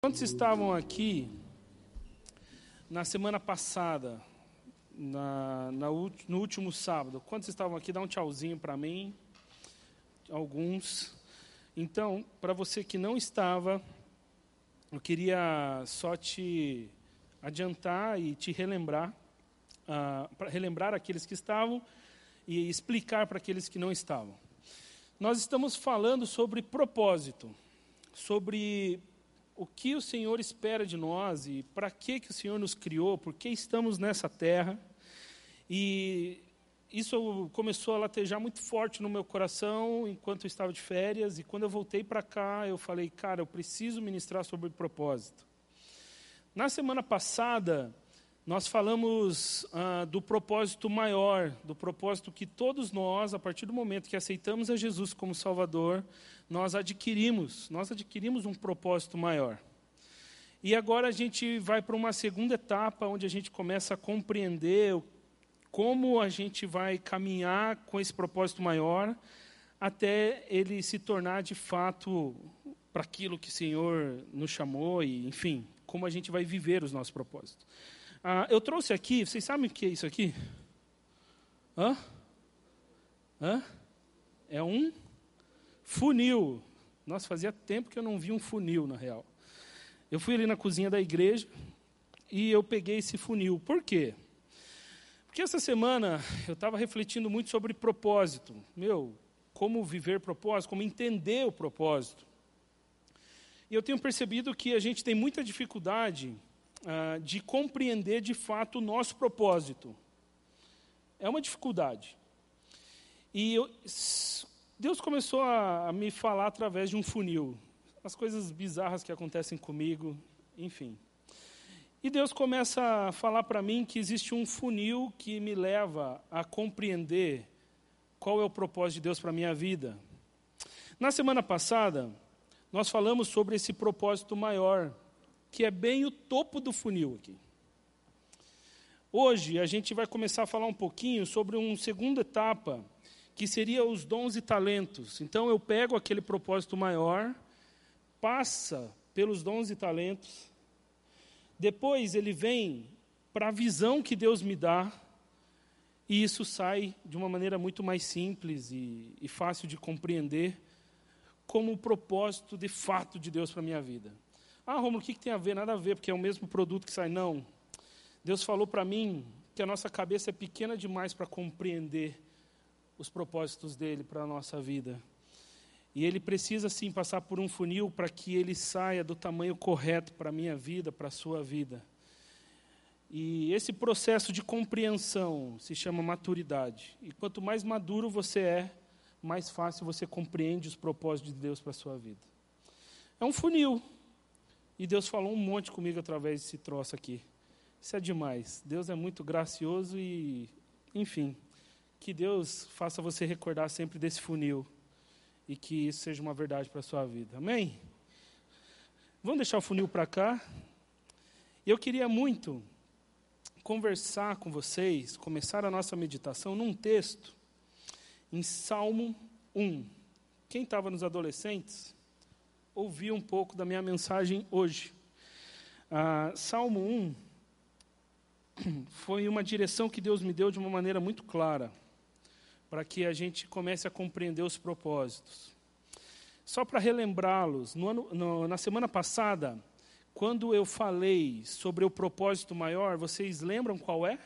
Quantos estavam aqui na semana passada, no último sábado? Quantos estavam aqui? Dá um tchauzinho para mim. Alguns. Então, para você que não estava, eu queria só te adiantar e te relembrar, para relembrar aqueles que estavam e explicar para aqueles que não estavam. Nós estamos falando sobre propósito, sobre o que o Senhor espera de nós e para que o Senhor nos criou, por que estamos nessa terra. E isso começou a latejar muito forte no meu coração enquanto eu estava de férias. E quando eu voltei para cá, eu falei, cara, eu preciso ministrar sobre propósito. Na semana passada, nós falamos do propósito maior, do propósito que todos nós, a partir do momento que aceitamos a Jesus como Salvador, nós adquirimos um propósito maior. E agora a gente vai para uma segunda etapa, onde a gente começa a compreender como a gente vai caminhar com esse propósito maior, até ele se tornar de fato para aquilo que o Senhor nos chamou, e enfim, como a gente vai viver os nossos propósitos. Eu trouxe aqui, vocês sabem o que é isso aqui? É um funil. Nossa, fazia tempo que eu não vi um funil, na real. Eu fui ali na cozinha da igreja e eu peguei esse funil. Por quê? Porque essa semana eu estava refletindo muito sobre propósito. Como viver propósito, como entender o propósito. E eu tenho percebido que a gente tem muita dificuldade de compreender de fato o nosso propósito. É uma dificuldade. E Deus começou a me falar através de um funil. As coisas bizarras que acontecem comigo, enfim. E Deus começa a falar para mim que existe um funil que me leva a compreender qual é o propósito de Deus para a minha vida. Na semana passada, nós falamos sobre esse propósito maior, que é bem o topo do funil aqui. Hoje, a gente vai começar a falar um pouquinho sobre uma segunda etapa, que seria os dons e talentos. Então, eu pego aquele propósito maior, passa pelos dons e talentos, depois ele vem para a visão que Deus me dá, e isso sai de uma maneira muito mais simples e fácil de compreender, como o propósito de fato de Deus para a minha vida. Rômulo, o que tem a ver? Nada a ver, porque é o mesmo produto que sai. Não. Deus falou para mim que a nossa cabeça é pequena demais para compreender os propósitos dele para a nossa vida. E ele precisa, sim, passar por um funil para que ele saia do tamanho correto para a minha vida, para a sua vida. E esse processo de compreensão se chama maturidade. E quanto mais maduro você é, mais fácil você compreende os propósitos de Deus para a sua vida. É um funil. E Deus falou um monte comigo através desse troço aqui. Isso é demais. Deus é muito gracioso e, enfim, que Deus faça você recordar sempre desse funil e que isso seja uma verdade para a sua vida. Amém? Vamos deixar o funil para cá. Eu queria muito conversar com vocês, começar a nossa meditação num texto em Salmo 1. Quem estava nos adolescentes, ouviu um pouco da minha mensagem hoje. Salmo 1 foi uma direção que Deus me deu de uma maneira muito clara, para que a gente comece a compreender os propósitos. Só para relembrá-los, na semana passada, quando eu falei sobre o propósito maior, vocês lembram qual é?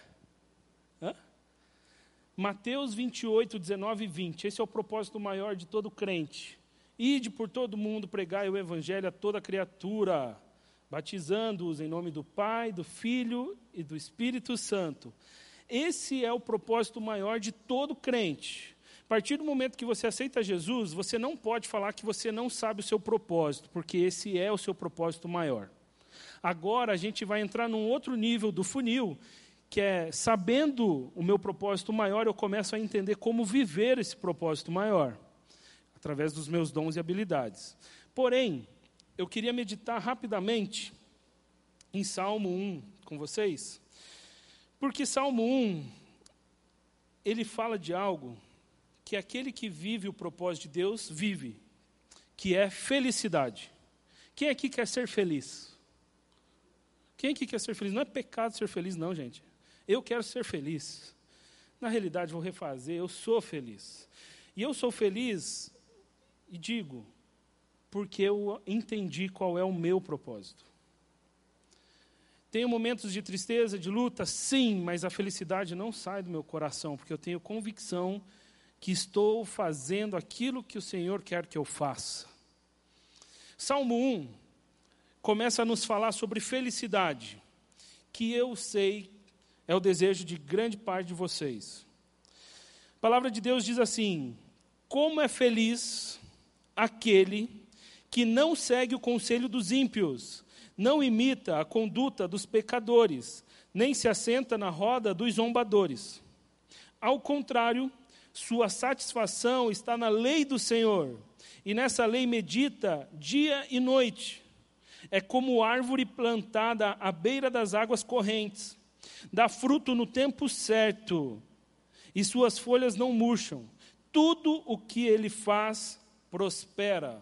Mateus 28, 19 e 20. Esse é o propósito maior de todo crente. Ide por todo mundo, pregai o evangelho a toda criatura, batizando-os em nome do Pai, do Filho e do Espírito Santo. Esse é o propósito maior de todo crente. A partir do momento que você aceita Jesus, você não pode falar que você não sabe o seu propósito, porque esse é o seu propósito maior. Agora a gente vai entrar num outro nível do funil, que é, sabendo o meu propósito maior, eu começo a entender como viver esse propósito maior, através dos meus dons e habilidades. Porém, eu queria meditar rapidamente em Salmo 1 com vocês, porque Salmo 1, ele fala de algo que aquele que vive o propósito de Deus vive, que é felicidade. Quem aqui quer ser feliz? Quem aqui quer ser feliz? Não é pecado ser feliz, não, gente. Eu quero ser feliz. Na realidade, vou refazer, eu sou feliz. E eu sou feliz, e digo, porque eu entendi qual é o meu propósito. Tenho momentos de tristeza, de luta, sim, mas a felicidade não sai do meu coração, porque eu tenho convicção que estou fazendo aquilo que o Senhor quer que eu faça. Salmo 1 começa a nos falar sobre felicidade, que eu sei é o desejo de grande parte de vocês. A palavra de Deus diz assim: como é feliz aquele que não segue o conselho dos ímpios, não imita a conduta dos pecadores, nem se assenta na roda dos zombadores. Ao contrário, sua satisfação está na lei do Senhor, e nessa lei medita dia e noite. É como árvore plantada à beira das águas correntes, dá fruto no tempo certo, e suas folhas não murcham. Tudo o que ele faz prospera.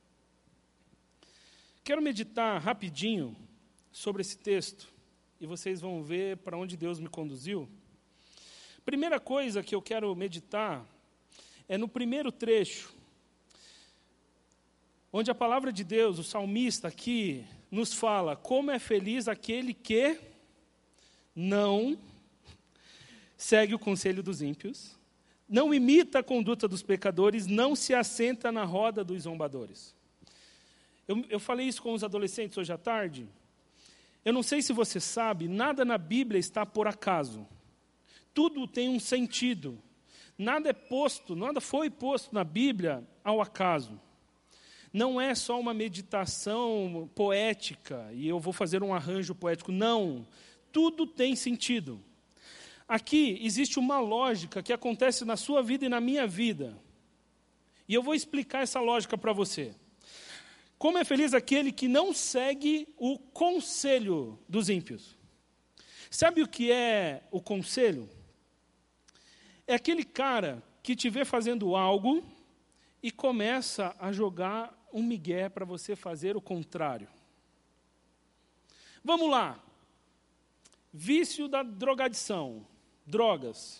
Quero meditar rapidinho sobre esse texto, e vocês vão ver para onde Deus me conduziu. Primeira coisa que eu quero meditar é no primeiro trecho, onde a palavra de Deus, o salmista aqui, nos fala como é feliz aquele que não segue o conselho dos ímpios, não imita a conduta dos pecadores, não se assenta na roda dos zombadores. Eu falei isso com os adolescentes hoje à tarde. Eu não sei se você sabe, nada na Bíblia está por acaso. Tudo tem um sentido. Nada foi posto na Bíblia ao acaso. Não é só uma meditação poética, e eu vou fazer um arranjo poético. Não, tudo tem sentido. Aqui existe uma lógica que acontece na sua vida e na minha vida. E eu vou explicar essa lógica para você. Como é feliz aquele que não segue o conselho dos ímpios. Sabe o que é o conselho? É aquele cara que te vê fazendo algo e começa a jogar um migué para você fazer o contrário. Vamos lá. Vício da drogadição, drogas.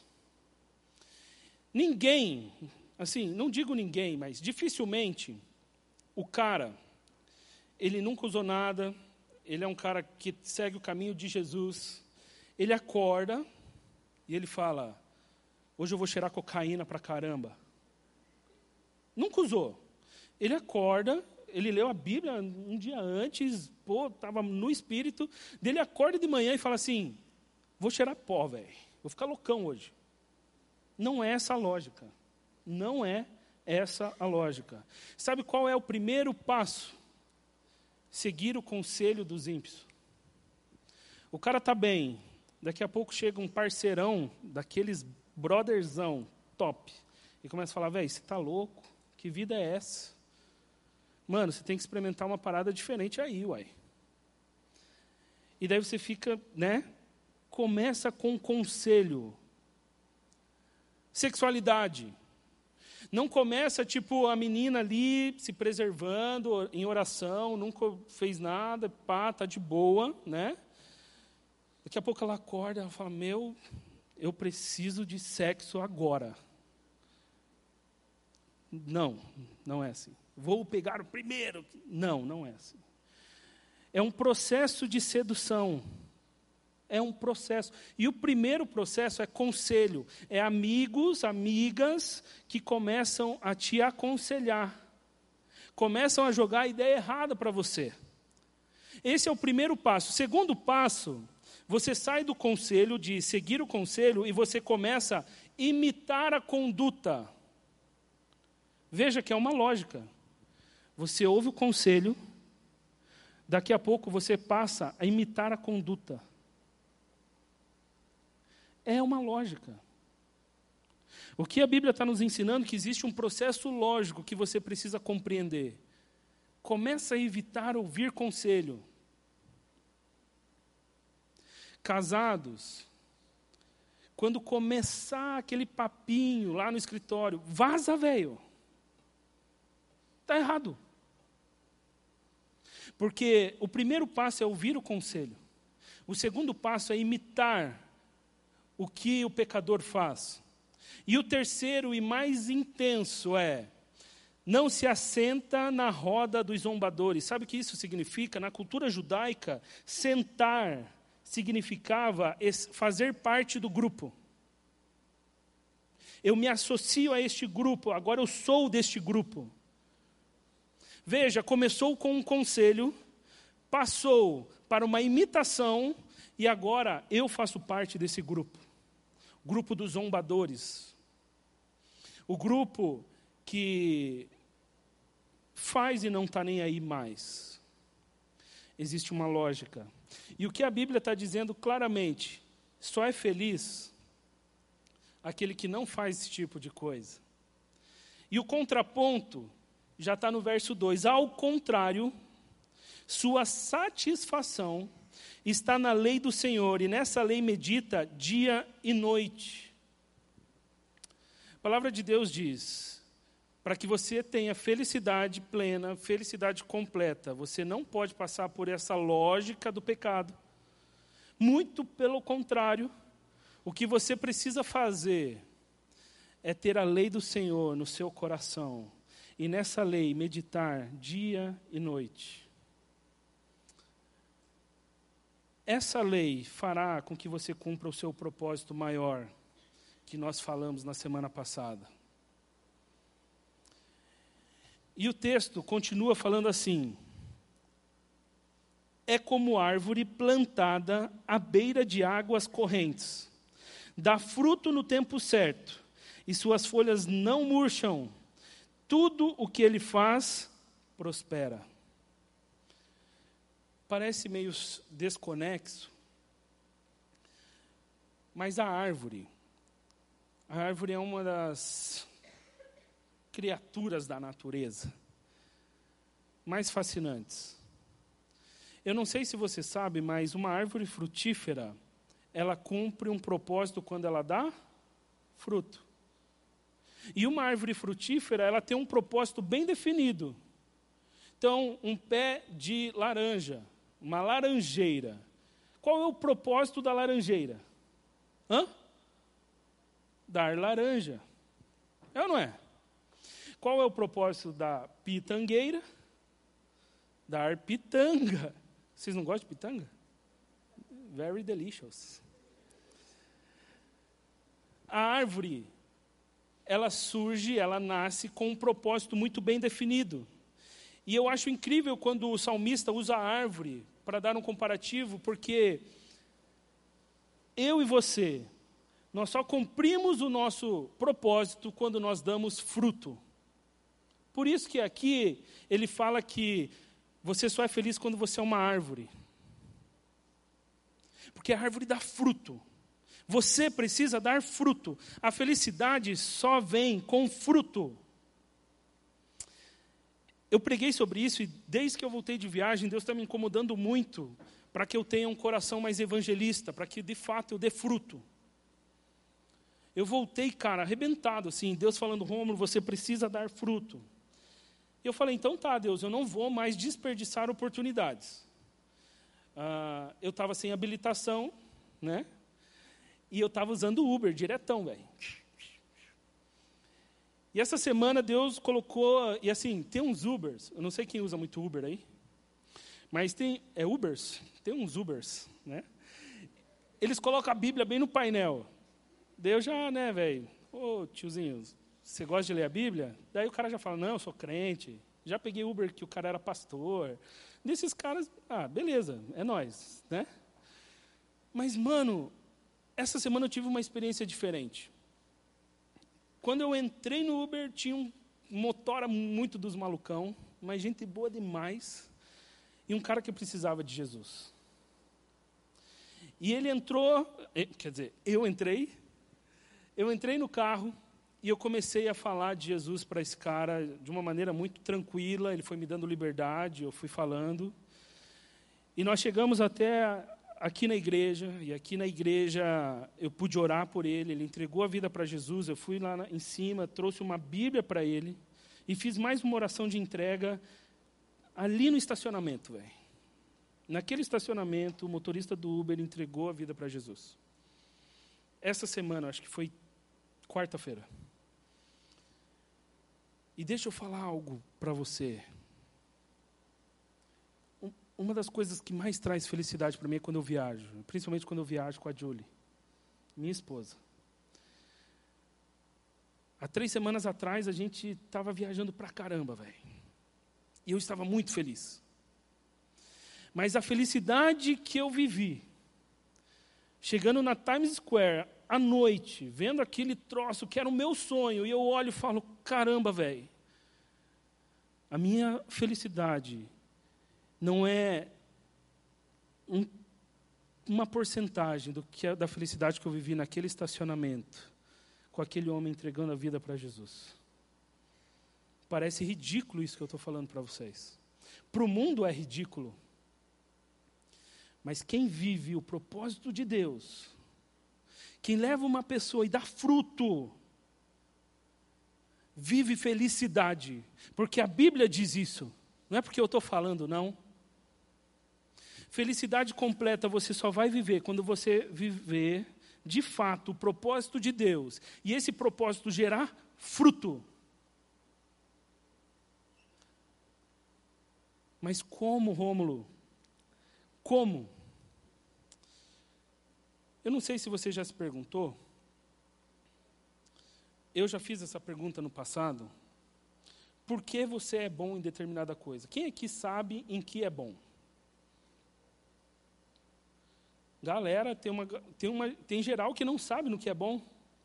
Ninguém, assim, não digo ninguém, mas dificilmente o cara, ele nunca usou nada, ele é um cara que segue o caminho de Jesus, ele acorda e ele fala: hoje eu vou cheirar cocaína pra caramba. Nunca usou. Ele acorda, ele leu a Bíblia um dia antes, estava no espírito, dele acorda de manhã e fala assim: vou cheirar pó, velho, vou ficar loucão hoje. Não é essa a lógica. Não é essa a lógica. Sabe qual é o primeiro passo? Seguir o conselho dos ímpios. O cara está bem, daqui a pouco chega um parceirão, daqueles brotherzão top, e começa a falar: velho, você está louco? Que vida é essa? Mano, você tem que experimentar uma parada diferente aí, uai. E daí você fica, né? Começa com um conselho. Sexualidade. Não começa tipo a menina ali se preservando em oração, nunca fez nada, pá, tá de boa, né? Daqui a pouco ela acorda, ela fala: meu, eu preciso de sexo agora. Não, não é assim. Vou pegar o primeiro. Não, não é assim. É um processo de sedução. É um processo. E o primeiro processo é conselho. É amigos, amigas que começam a te aconselhar. Começam a jogar a ideia errada para você. Esse é o primeiro passo. O segundo passo, você sai do conselho, de seguir o conselho, e você começa a imitar a conduta. Veja que é uma lógica. Você ouve o conselho, daqui a pouco você passa a imitar a conduta. É uma lógica. O que a Bíblia está nos ensinando é que existe um processo lógico que você precisa compreender. Começa a evitar ouvir conselho. Casados, quando começar aquele papinho lá no escritório, vaza, velho. Está errado. Porque o primeiro passo é ouvir o conselho. O segundo passo é imitar o que o pecador faz. E o terceiro e mais intenso é: não se assenta na roda dos zombadores. Sabe o que isso significa? Na cultura judaica, sentar significava fazer parte do grupo. Eu me associo a este grupo, agora eu sou deste grupo. Veja, começou com um conselho, passou para uma imitação, e agora eu faço parte desse grupo. O grupo dos zombadores. O grupo que faz e não está nem aí mais. Existe uma lógica. E o que a Bíblia está dizendo claramente: só é feliz aquele que não faz esse tipo de coisa. E o contraponto já está no verso 2. Ao contrário, sua satisfação está na lei do Senhor, e nessa lei medita dia e noite. A palavra de Deus diz: para que você tenha felicidade plena, felicidade completa, você não pode passar por essa lógica do pecado. Muito pelo contrário, o que você precisa fazer é ter a lei do Senhor no seu coração, e nessa lei meditar dia e noite. Essa lei fará com que você cumpra o seu propósito maior, que nós falamos na semana passada. E o texto continua falando assim: é como árvore plantada à beira de águas correntes, dá fruto no tempo certo, e suas folhas não murcham, tudo o que ele faz prospera. Parece meio desconexo, mas a árvore é uma das criaturas da natureza mais fascinantes. Eu não sei se você sabe, mas uma árvore frutífera, ela cumpre um propósito quando ela dá fruto. E uma árvore frutífera, ela tem um propósito bem definido. Então, um pé de laranja, uma laranjeira. Qual é o propósito da laranjeira? Dar laranja. É ou não é? Qual é o propósito da pitangueira? Dar pitanga. Vocês não gostam de pitanga? Very delicious. A árvore, ela surge, ela nasce com um propósito muito bem definido. E eu acho incrível quando o salmista usa a árvore para dar um comparativo, porque eu e você, nós só cumprimos o nosso propósito quando nós damos fruto. Por isso que aqui ele fala que você só é feliz quando você é uma árvore. Porque a árvore dá fruto. Você precisa dar fruto. A felicidade só vem com fruto. Eu preguei sobre isso e desde que eu voltei de viagem, Deus está me incomodando muito para que eu tenha um coração mais evangelista, para que de fato eu dê fruto. Eu voltei, cara, arrebentado, assim, Deus falando: Rômulo, você precisa dar fruto. E eu falei: então tá, Deus, eu não vou mais desperdiçar oportunidades. Eu estava sem habilitação, né? E eu estava usando o Uber diretão, velho. E essa semana Deus colocou, e assim, tem uns Ubers, eu não sei quem usa muito Uber aí, mas tem, Ubers? Tem uns Ubers, né? Eles colocam a Bíblia bem no painel. Daí eu já, né, velho, ô tiozinho, você gosta de ler a Bíblia? Daí o cara já fala: não, eu sou crente, já peguei Uber que o cara era pastor. Desses caras, beleza, é nóis, né? Mas, mano, essa semana eu tive uma experiência diferente. Quando eu entrei no Uber, tinha um motora muito dos malucão, mas gente boa demais, e um cara que precisava de Jesus. E ele entrou, quer dizer, eu entrei no carro, e eu comecei a falar de Jesus para esse cara de uma maneira muito tranquila, ele foi me dando liberdade, eu fui falando. E nós chegamos até aqui na igreja, e aqui na igreja eu pude orar por ele, ele entregou a vida para Jesus, eu fui lá em cima, trouxe uma Bíblia para ele, e fiz mais uma oração de entrega. ali no estacionamento, velho. Naquele estacionamento, o motorista do Uber entregou a vida para Jesus. Essa semana, acho que foi quarta-feira. E deixa eu falar algo para você. Uma das coisas que mais traz felicidade para mim é quando eu viajo, principalmente quando eu viajo com a Julie, minha esposa. Há 3 semanas atrás, a gente estava viajando pra caramba, velho. E eu estava muito feliz. Mas a felicidade que eu vivi, chegando na Times Square, à noite, vendo aquele troço que era o meu sonho, e eu olho e falo, caramba, velho. A minha felicidade não é uma porcentagem da felicidade que eu vivi naquele estacionamento, com aquele homem entregando a vida para Jesus. Parece ridículo isso que eu estou falando para vocês. Para o mundo é ridículo. Mas quem vive o propósito de Deus, quem leva uma pessoa e dá fruto, vive felicidade. Porque a Bíblia diz isso. Não é porque eu estou falando, não. Felicidade completa você só vai viver quando você viver, de fato, o propósito de Deus. E esse propósito gerar fruto. Mas como, Rômulo? Como? Eu não sei se você já se perguntou. Eu já fiz essa pergunta no passado. Por que você é bom em determinada coisa? Quem aqui sabe em que é bom? Galera, tem geral que não sabe no que é bom.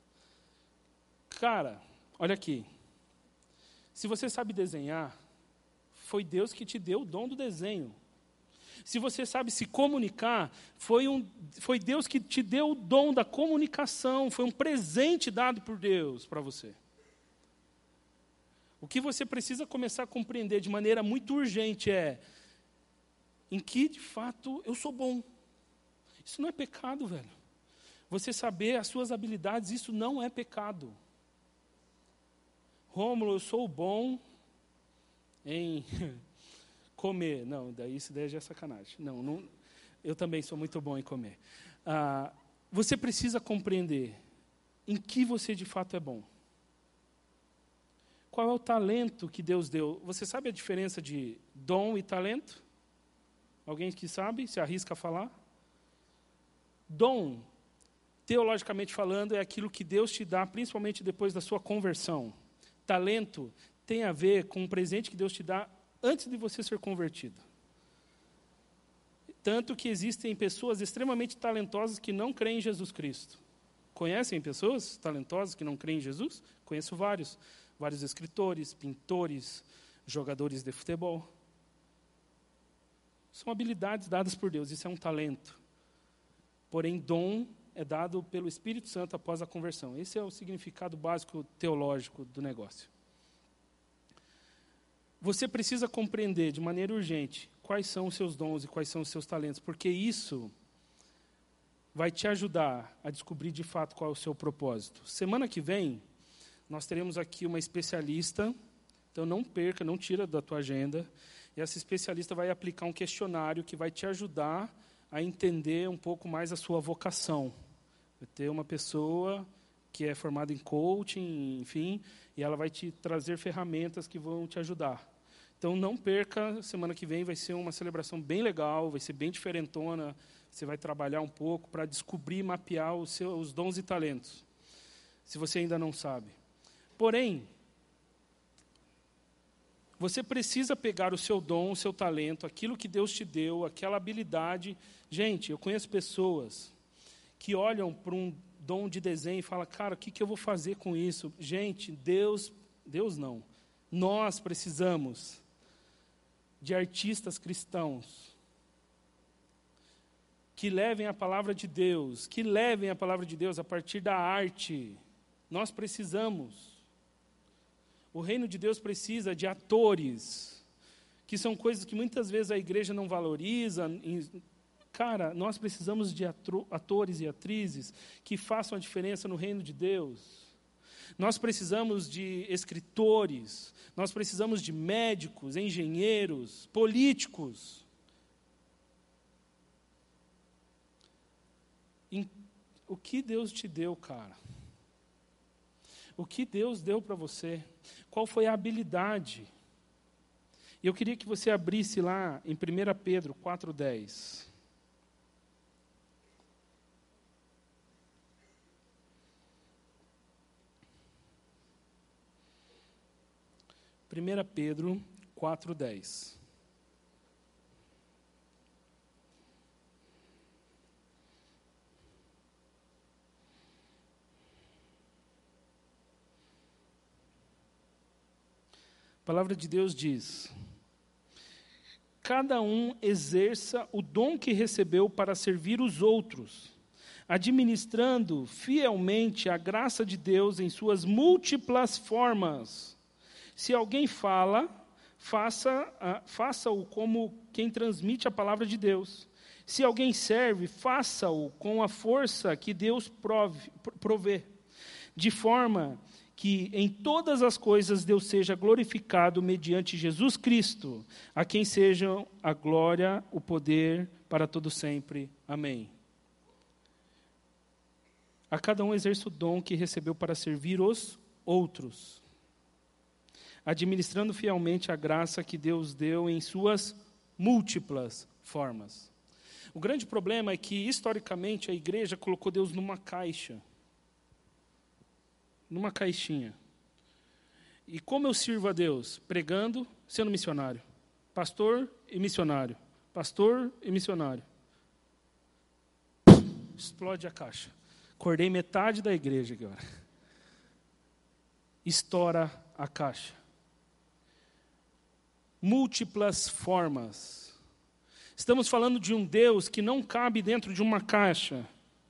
Cara, olha aqui. Se você sabe desenhar, foi Deus que te deu o dom do desenho. Se você sabe se comunicar, foi Deus que te deu o dom da comunicação. Foi um presente dado por Deus para você. O que você precisa começar a compreender de maneira muito urgente é em que, de fato, eu sou bom. Isso não é pecado, velho. Você saber as suas habilidades, isso não é pecado. Rômulo, eu sou bom em comer. Não, isso daí já é sacanagem. Não, eu também sou muito bom em comer. Você precisa compreender em que você de fato é bom. Qual é o talento que Deus deu? Você sabe a diferença de dom e talento? Alguém que sabe? Se arrisca a falar? Dom, teologicamente falando, é aquilo que Deus te dá, principalmente depois da sua conversão. Talento tem a ver com um presente que Deus te dá antes de você ser convertido. Tanto que existem pessoas extremamente talentosas que não creem em Jesus Cristo. Conhecem pessoas talentosas que não creem em Jesus? Conheço vários. Vários escritores, pintores, jogadores de futebol. São habilidades dadas por Deus, isso é um talento. Porém, dom é dado pelo Espírito Santo após a conversão. Esse é o significado básico teológico do negócio. Você precisa compreender de maneira urgente quais são os seus dons e quais são os seus talentos, porque isso vai te ajudar a descobrir de fato qual é o seu propósito. Semana que vem, nós teremos aqui uma especialista, então não perca, não tira da tua agenda, e essa especialista vai aplicar um questionário que vai te ajudar a entender um pouco mais a sua vocação. Vai ter uma pessoa que é formada em coaching, enfim, e ela vai te trazer ferramentas que vão te ajudar. Então não perca, semana que vem vai ser uma celebração bem legal, vai ser bem diferentona, você vai trabalhar um pouco para descobrir e mapear os dons e talentos, se você ainda não sabe. Porém, você precisa pegar o seu dom, o seu talento, aquilo que Deus te deu, aquela habilidade. Gente, eu conheço pessoas que olham para um dom de desenho e falam, cara, o que eu vou fazer com isso? Gente, Deus não. Nós precisamos de artistas cristãos que levem a palavra de Deus, a partir da arte. Nós precisamos. O reino de Deus precisa de atores, que são coisas que muitas vezes a igreja não valoriza. Cara, nós precisamos de atores e atrizes que façam a diferença no reino de Deus. Nós precisamos de escritores, nós precisamos de médicos, engenheiros, políticos. O que Deus te deu, cara? O que Deus deu para você? Qual foi a habilidade? E eu queria que você abrisse lá em 1 Pedro 4,10. 1 Pedro 4,10. A palavra de Deus diz: cada um exerça o dom que recebeu para servir os outros, administrando fielmente a graça de Deus em suas múltiplas formas. Se alguém fala, faça-o como quem transmite a palavra de Deus. Se alguém serve, faça-o com a força que Deus provê, de forma que em todas as coisas Deus seja glorificado mediante Jesus Cristo, a quem sejam a glória, o poder, para todo sempre. Amém. A cada um exerça o dom que recebeu para servir os outros, administrando fielmente a graça que Deus deu em suas múltiplas formas. O grande problema é que, historicamente, a igreja colocou Deus numa caixa. Numa caixinha. E como eu sirvo a Deus? Pregando, sendo missionário. Pastor e missionário. Pastor e missionário. Explode a caixa. Acordei metade da igreja agora. Estoura a caixa. Múltiplas formas. Estamos falando de um Deus que não cabe dentro de uma caixa.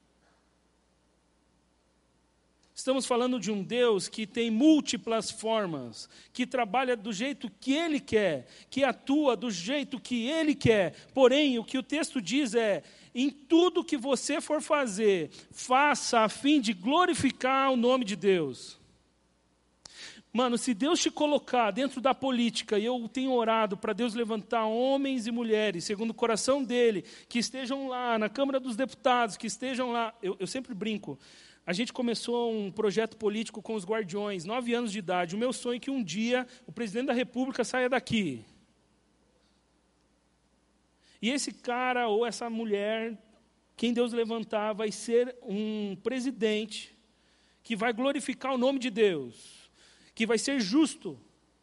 Estamos falando de um Deus que tem múltiplas formas, que trabalha do jeito que Ele quer, que atua do jeito que Ele quer. Porém, o que o texto diz é: em tudo que você for fazer, faça a fim de glorificar o nome de Deus. Mano, se Deus te colocar dentro da política, e eu tenho orado para Deus levantar homens e mulheres, segundo o coração dEle, que estejam lá na Câmara dos Deputados, que estejam lá, eu sempre brinco, a gente começou um projeto político com os Guardiões, 9 anos de idade. O meu sonho é que um dia o presidente da República saia daqui. E esse cara ou essa mulher, quem Deus levantar, vai ser um presidente que vai glorificar o nome de Deus, que vai ser justo,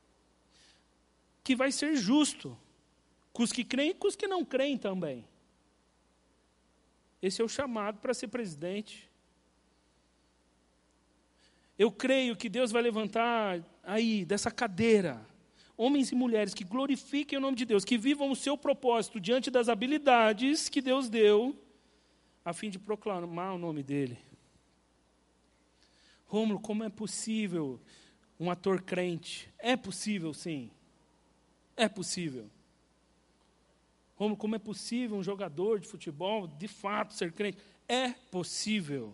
com os que creem e com os que não creem também. Esse é o chamado para ser presidente. Eu creio que Deus vai levantar aí, dessa cadeira, homens e mulheres que glorifiquem o nome de Deus, que vivam o seu propósito diante das habilidades que Deus deu, a fim de proclamar o nome dEle. Rômulo, como é possível um ator crente? É possível, sim. É possível. Rômulo, como é possível um jogador de futebol, de fato, ser crente? É possível.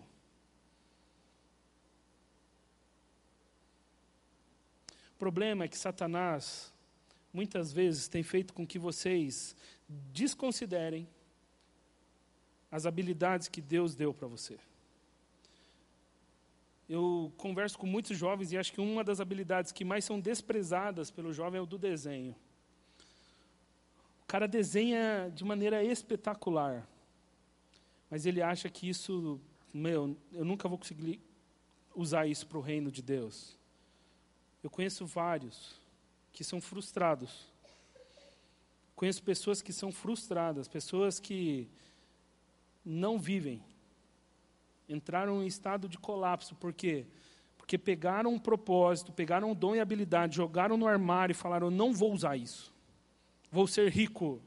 O problema é que Satanás, muitas vezes, tem feito com que vocês desconsiderem as habilidades que Deus deu para você. Eu converso com muitos jovens e acho que uma das habilidades que mais são desprezadas pelo jovem é o do desenho. O cara desenha de maneira espetacular, mas ele acha que isso, eu nunca vou conseguir usar isso para o reino de Deus. Eu conheço vários que são frustrados. Conheço pessoas que são frustradas, pessoas que não vivem. Entraram em estado de colapso. Por quê? Porque pegaram um propósito, pegaram um dom e habilidade, jogaram no armário e falaram: não vou usar isso. Vou ser rico.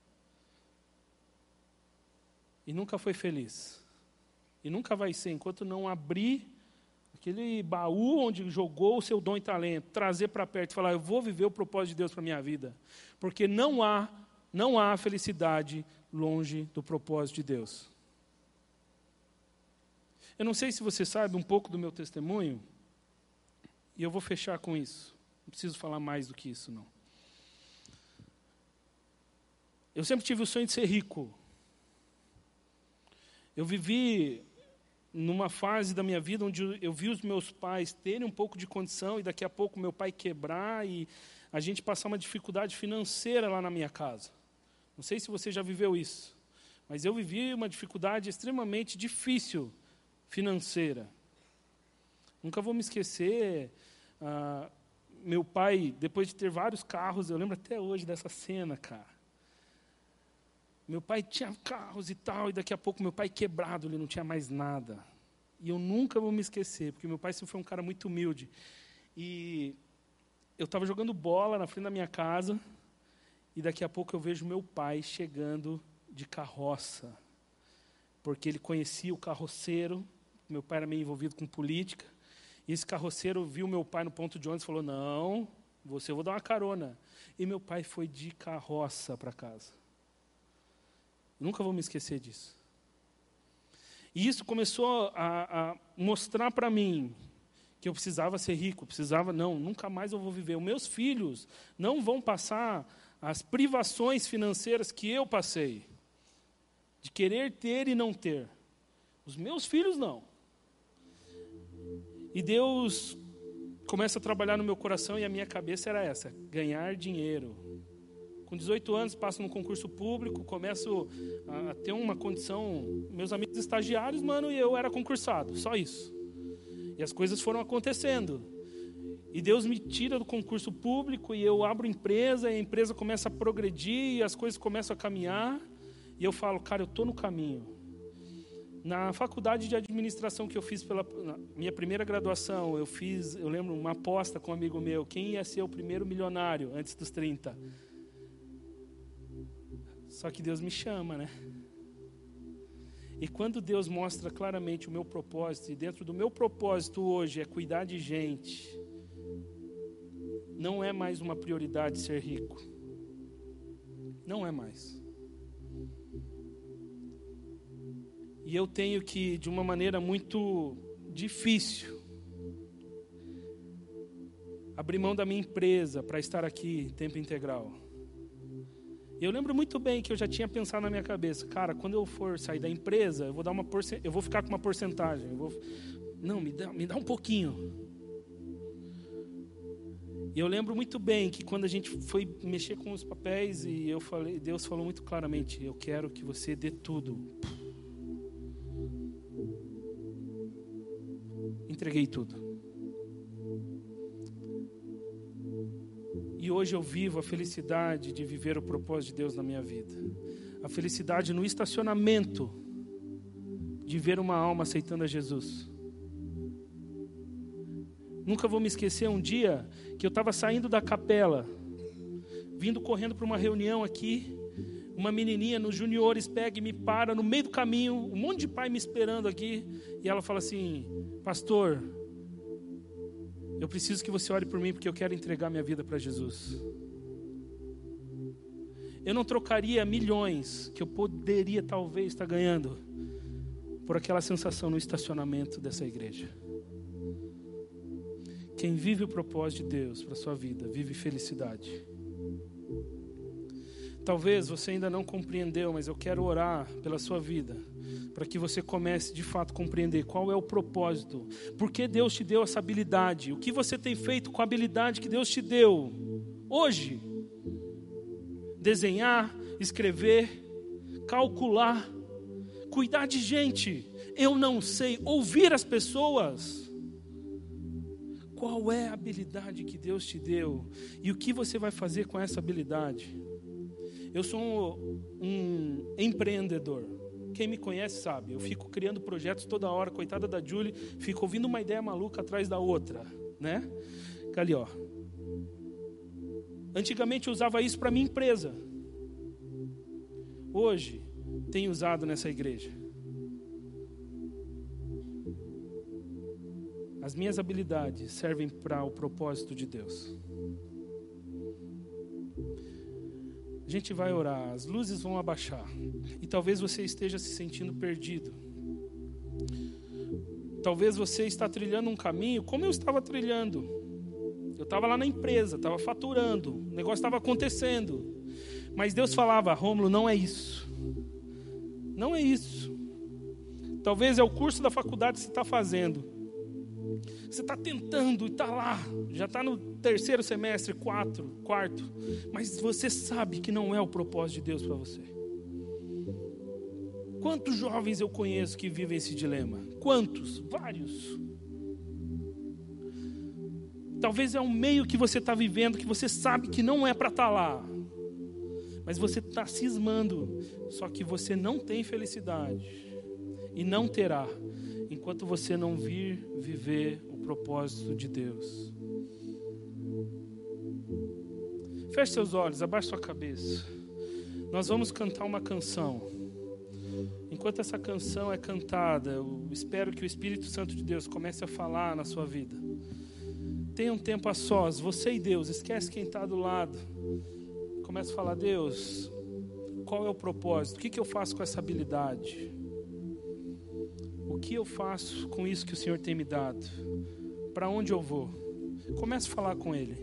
E nunca foi feliz. E nunca vai ser, enquanto não abrir aquele baú onde jogou o seu dom e talento, trazer para perto e falar: eu vou viver o propósito de Deus para a minha vida. Porque não há felicidade longe do propósito de Deus. Eu não sei se você sabe um pouco do meu testemunho. E eu vou fechar com isso. Não preciso falar mais do que isso, não. Eu sempre tive o sonho de ser rico. Eu vivi numa fase da minha vida onde eu vi os meus pais terem um pouco de condição e daqui a pouco meu pai quebrar e a gente passar uma dificuldade financeira lá na minha casa. Não sei se você já viveu isso, mas eu vivi uma dificuldade extremamente difícil financeira. Nunca vou me esquecer, meu pai, depois de ter vários carros, eu lembro até hoje dessa cena, cara. Meu pai tinha carros e tal, e daqui a pouco meu pai quebrado, ele não tinha mais nada. E eu nunca vou me esquecer, porque meu pai sempre foi um cara muito humilde. E eu estava jogando bola na frente da minha casa, e daqui a pouco eu vejo meu pai chegando de carroça, porque ele conhecia o carroceiro, meu pai era meio envolvido com política, e esse carroceiro viu meu pai no ponto de ônibus e falou, não, eu vou dar uma carona. E meu pai foi de carroça para casa. Nunca vou me esquecer disso. E isso começou a mostrar para mim que eu precisava ser rico, nunca mais eu vou viver. Os meus filhos não vão passar as privações financeiras que eu passei, de querer ter e não ter. Os meus filhos não. E Deus começa a trabalhar no meu coração e a minha cabeça era essa, ganhar dinheiro. Com 18 anos, passo num concurso público, começo a ter uma condição... Meus amigos estagiários, e eu era concursado, só isso. E as coisas foram acontecendo. E Deus me tira do concurso público e eu abro empresa, e a empresa começa a progredir, e as coisas começam a caminhar. E eu falo, cara, eu estou no caminho. Na faculdade de administração que eu fiz pela minha primeira graduação, eu lembro, uma aposta com um amigo meu, quem ia ser o primeiro milionário antes dos 30. Só que Deus me chama, né? E quando Deus mostra claramente o meu propósito, e dentro do meu propósito hoje é cuidar de gente, não é mais uma prioridade ser rico. Não é mais. E eu tenho que, de uma maneira muito difícil, abrir mão da minha empresa para estar aqui, tempo integral. E eu lembro muito bem que eu já tinha pensado na minha cabeça, cara, quando eu for sair da empresa, eu vou ficar com uma porcentagem. Não, me dá um pouquinho. E eu lembro muito bem que quando a gente foi mexer com os papéis, e Deus falou muito claramente, eu quero que você dê tudo. Entreguei tudo. E hoje eu vivo a felicidade de viver o propósito de Deus na minha vida. A felicidade no estacionamento de ver uma alma aceitando a Jesus. Nunca vou me esquecer um dia que eu estava saindo da capela, vindo correndo para uma reunião aqui, uma menininha nos juniores pega e me para no meio do caminho, um monte de pai me esperando aqui, e ela fala assim, pastor, eu preciso que você ore por mim porque eu quero entregar minha vida para Jesus. Eu não trocaria milhões que eu poderia talvez estar ganhando por aquela sensação no estacionamento dessa igreja. Quem vive o propósito de Deus para a sua vida, vive felicidade. Talvez você ainda não compreendeu, mas eu quero orar pela sua vida, para que você comece de fato a compreender qual é o propósito, por que Deus te deu essa habilidade, o que você tem feito com a habilidade que Deus te deu hoje. Desenhar, escrever, calcular, cuidar de gente, eu não sei, ouvir as pessoas. Qual é a habilidade que Deus te deu e o que você vai fazer com essa habilidade? Eu sou um empreendedor. Quem me conhece sabe, eu fico criando projetos toda hora, coitada da Julie, fico ouvindo uma ideia maluca atrás da outra, né? Ali, ó. Antigamente eu usava isso para minha empresa. Hoje, tenho usado nessa igreja. As minhas habilidades servem para o propósito de Deus. A gente vai orar, as luzes vão abaixar. E talvez você esteja se sentindo perdido. Talvez você está trilhando um caminho como eu estava trilhando. estava lá na empresa, estava faturando, o negócio estava acontecendo. Mas Deus falava: Rômulo, não é isso. Não é isso. Talvez é o curso da faculdade que você está fazendo. Você está tentando e está lá. Já está no 3º semestre, 4º. Mas você sabe que não é o propósito de Deus para você. Quantos jovens eu conheço que vivem esse dilema? Quantos? Vários. Talvez é um meio que você está vivendo, que você sabe que não é para estar lá. Mas você está cismando. Só que você não tem felicidade. E não terá, enquanto você não vir viver o propósito de Deus. Feche seus olhos, abaixe sua cabeça. Nós vamos cantar uma canção. Enquanto essa canção é cantada, eu espero que o Espírito Santo de Deus comece a falar na sua vida. Tenha um tempo a sós, você e Deus. Esquece quem está do lado. Comece a falar: Deus, qual é o propósito? O que eu faço com essa habilidade? O que eu faço com isso que o Senhor tem me dado? Para onde eu vou? Comece a falar com Ele.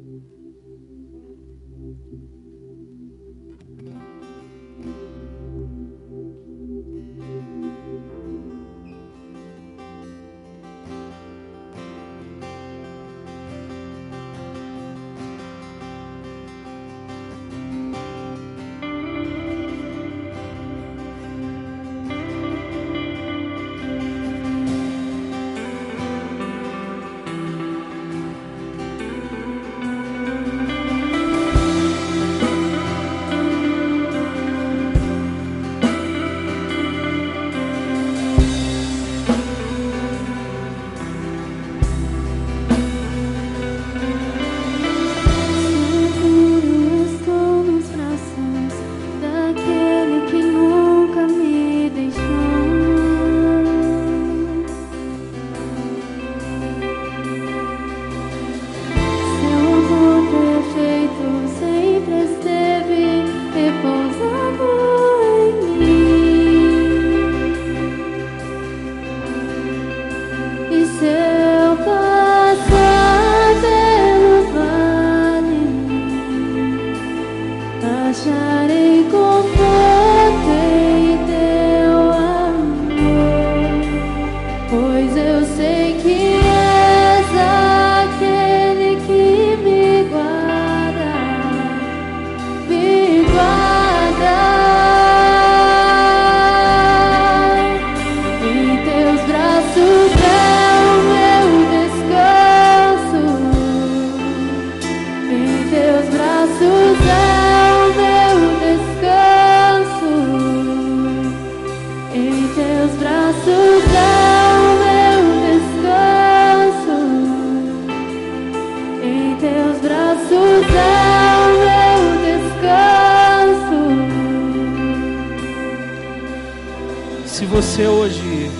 Se você hoje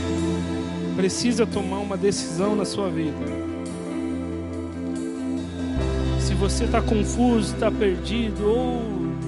precisa tomar uma decisão na sua vida, se você está confuso, está perdido, ou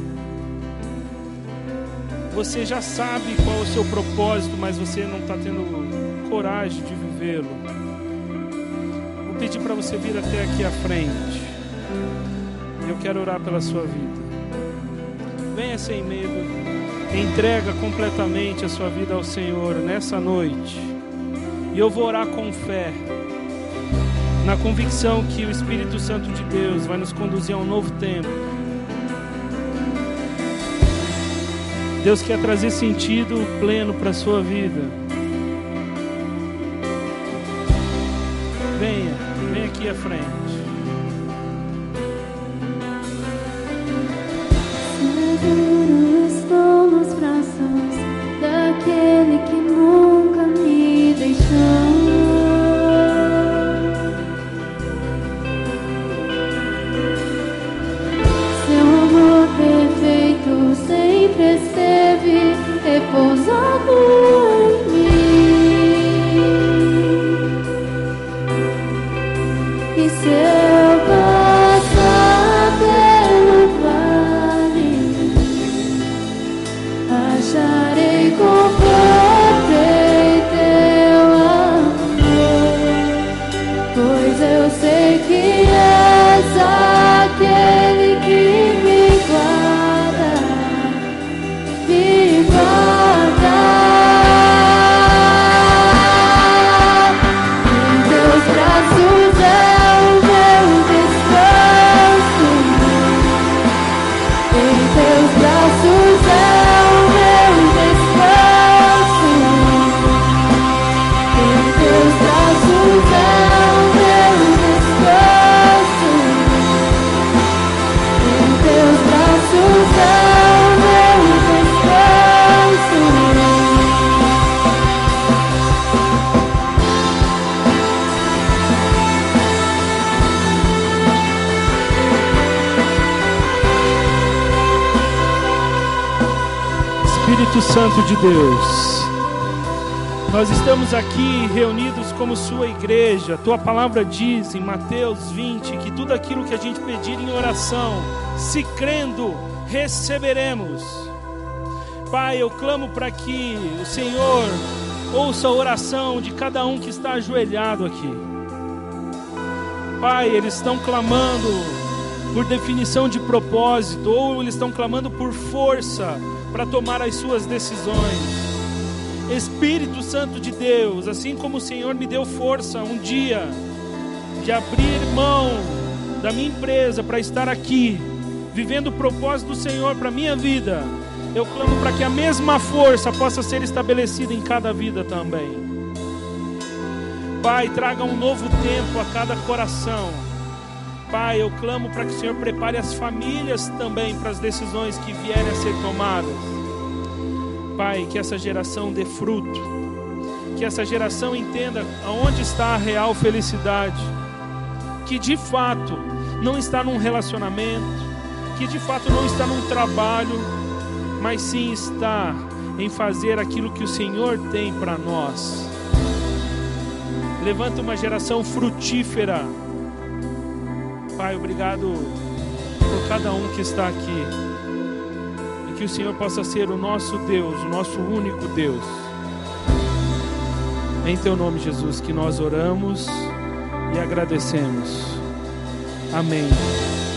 você já sabe qual é o seu propósito, mas você não está tendo coragem de vivê-lo, vou pedir para você vir até aqui à frente. Eu quero orar pela sua vida. Venha sem medo. Entrega completamente a sua vida ao Senhor nessa noite. E eu vou orar com fé, na convicção que o Espírito Santo de Deus vai nos conduzir a um novo tempo. Deus quer trazer sentido pleno para a sua vida. Venha aqui à frente. Estou nos braços daquele que nunca me deixou. Seu amor perfeito sempre esteve repousado em mim. E seu Espírito Santo de Deus, nós estamos aqui reunidos como sua igreja. Tua palavra diz em Mateus 20 que tudo aquilo que a gente pedir em oração, se crendo, receberemos. Pai, eu clamo para que o Senhor ouça a oração de cada um que está ajoelhado aqui. Pai, eles estão clamando por definição de propósito, ou eles estão clamando por força para tomar as suas decisões. Espírito Santo de Deus, assim como o Senhor me deu força um dia de abrir mão da minha empresa para estar aqui, vivendo o propósito do Senhor para a minha vida, eu clamo para que a mesma força possa ser estabelecida em cada vida também. Pai, traga um novo tempo a cada coração. Pai, eu clamo para que o Senhor prepare as famílias também para as decisões que vierem a ser tomadas. Pai, que essa geração dê fruto, que essa geração entenda aonde está a real felicidade, que de fato não está num relacionamento, que de fato não está num trabalho, mas sim está em fazer aquilo que o Senhor tem para nós. Levanta uma geração frutífera. Pai, obrigado por cada um que está aqui. E que o Senhor possa ser o nosso Deus, o nosso único Deus. Em Teu nome, Jesus, que nós oramos e agradecemos. Amém.